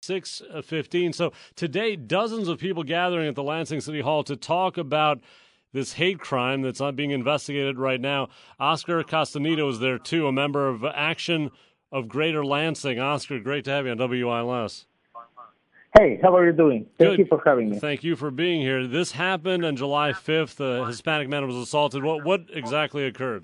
6:15. So today, dozens of people gathering at the Lansing City Hall to talk about this hate crime that's not being investigated right now. Oscar Castaneda is there, too, a member of Action of Greater Lansing. Oscar, great to have you on WILS. Hey, how are you doing? Thank you for having me. Thank you for being here. This happened on July 5th. A Hispanic man was assaulted. What exactly occurred?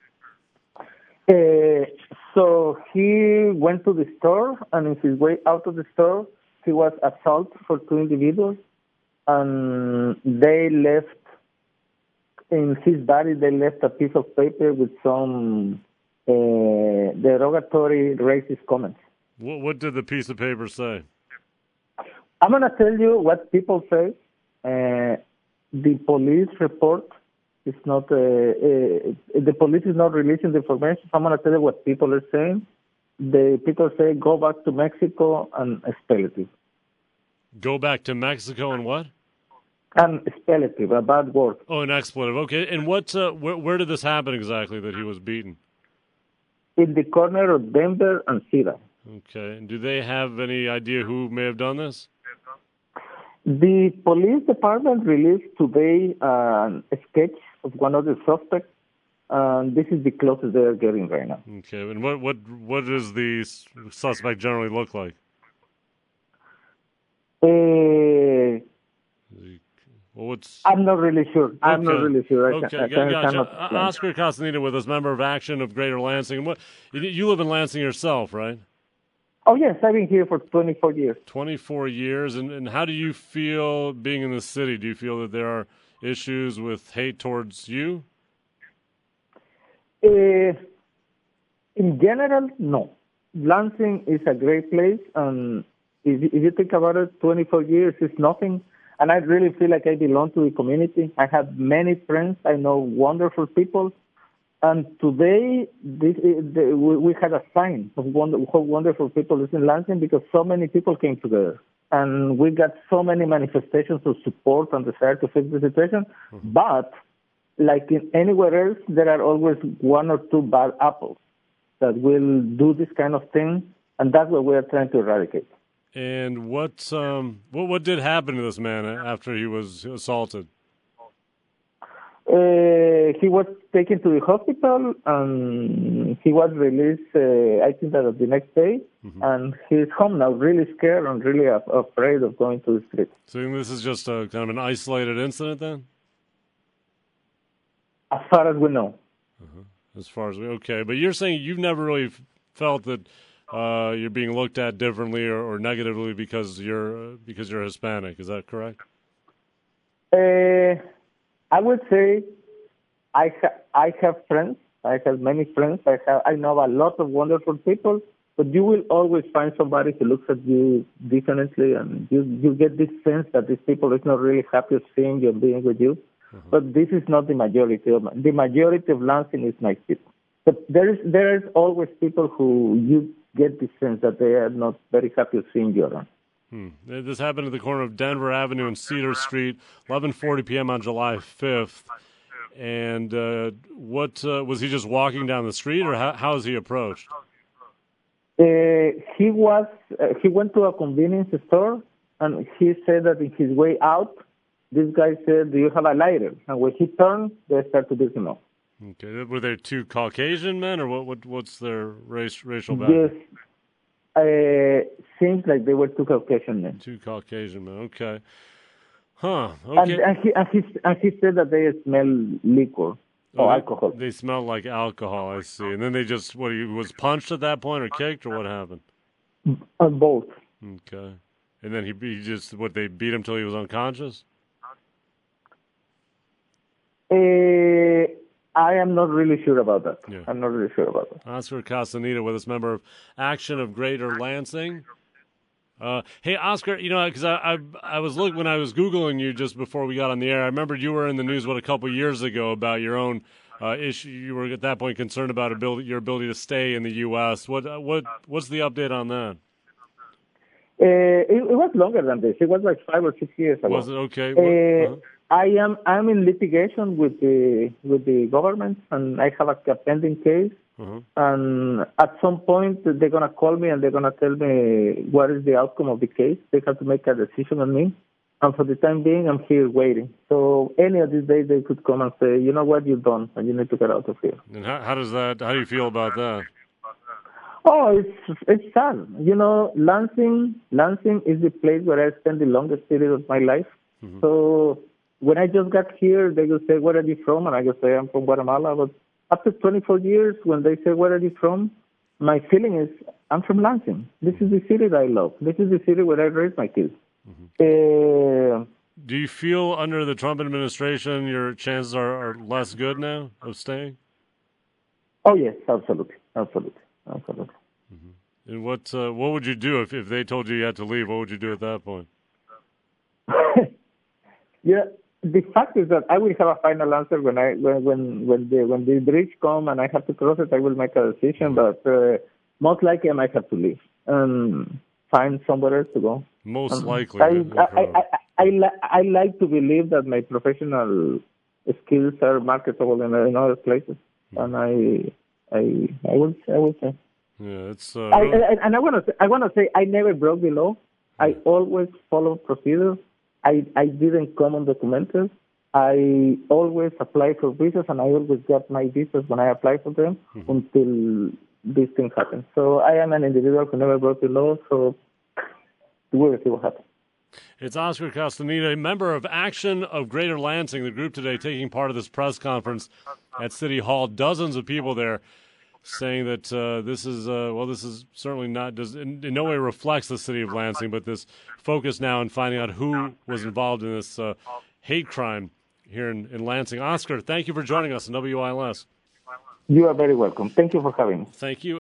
So he went to the store, and on his way out of the store, he was assaulted for two individuals, and they left in his body. They left a piece of paper with some derogatory racist comments. What did the piece of paper say? I'm going to tell you what people say. The police report is not, the police is not releasing the information. So I'm going to tell you what people are saying. The people say, go back to Mexico and expletive. Go back to Mexico and what? And expletive, a bad word. Oh, an expletive. Okay. And what? Where did this happen exactly that he was beaten? In the corner of Denver and Cedar. Okay. And do they have any idea who may have done this? The police department released today a sketch of one of the suspects, and this is the closest they are getting right now. Okay, and what does the suspect generally look like? I'm not really sure. Okay. I'm not really sure. Gotcha. Oscar Castaneda with us, member of Action of Greater Lansing. What you live in Lansing yourself, right? Oh, yes, I've been here for 24 years. 24 years, and how do you feel being in the city? Do you feel that there are issues with hate towards you? In general, no. Lansing is a great place, and if you think about it, 24 years is nothing, and I really feel like I belong to the community. I have many friends. I know wonderful people. And today, we had a sign of how wonderful people is in Lansing because so many people came together. And we got so many manifestations of support and desire to fix the situation. Mm-hmm. But like in anywhere else, there are always one or two bad apples that will do this kind of thing. And that's what we are trying to eradicate. And what did happen to this man after he was assaulted? He was taken to the hospital, and he was released, I think that the next day, mm-hmm. and he's home now, really scared and really afraid of going to the street. So this is just a kind of an isolated incident then? As far as we know. Uh-huh. As far as okay. But you're saying you've never really felt that you're being looked at differently or negatively because you're Hispanic. Is that correct? I would say I have friends. I have many friends. I know a lot of wonderful people, but you will always find somebody who looks at you differently, and you get this sense that these people is not really happy of seeing you and being with you. Mm-hmm. But this is not the majority. The majority of Lansing is nice people. But there is always people who you get the sense that they are not very happy of seeing you around. This happened at the corner of Denver Avenue and Cedar Street, 11:40 p.m. on July 5th. And what was he just walking down the street, or how was he approached? He went to a convenience store, and he said that in his way out, this guy said, "Do you have a lighter?" And when he turned, they started to beat him up. Okay, were they two Caucasian men, or what's their racial background? Yes. Seems like they were two Caucasian men. Two Caucasian men, okay. Huh, okay. And he said that they smell liquor or alcohol. They smell like alcohol, I see. And then they just, he was punched at that point or kicked, or what happened? Both. Okay. And then he just, they beat him till he was unconscious? I am not really sure about that. Yeah. I'm not really sure about that. Oscar Castaneda with us, member of Action of Greater Lansing. Hey, Oscar, because I was looking when I was Googling you just before we got on the air. I remembered you were in the news, a couple years ago about your own issue. You were at that point concerned about your ability to stay in the U.S. What's the update on that? It was longer than this. It was like 5 or 6 years ago. Was it okay? I'm in litigation with the government, and I have a pending case. And at some point, they're going to call me and they're going to tell me what is the outcome of the case. They have to make a decision on me. And for the time being, I'm here waiting. So any of these days, they could come and say, you know what, you're done, and you need to get out of here. And how do you feel about that? Oh, it's sad. You know, Lansing is the place where I spent the longest period of my life. So when I just got here, they will say, where are you from? And I will say, I'm from Guatemala. But after 24 years, when they say, where are you from? My feeling is, I'm from Lansing. This is the city that I love. This is the city where I raised my kids. Do you feel under the Trump administration your chances are less good now of staying? Oh, yes, absolutely. And what would you do if they told you had to leave? What would you do at that point? Yeah, the fact is that I will have a final answer when the bridge come and I have to cross it. I will make a decision, but most likely I might have to leave and find somewhere else to go. Most likely. I like to believe that my professional skills are marketable in other places, and I will say. Yeah, it's. And I want to say I never broke the law. I always followed procedures. I didn't come undocumented. I always applied for visas, and I always got my visas when I applied for them until these things happen. So I am an individual who never broke the law. So we'll see what happens. It's Oscar Castaneda, a member of Action of Greater Lansing, the group today taking part of this press conference at City Hall. Dozens of people there saying that this is certainly not, in no way reflects the city of Lansing, but this focus now on finding out who was involved in this hate crime here in Lansing. Oscar, thank you for joining us on WILS. You are very welcome. Thank you for having me. Thank you.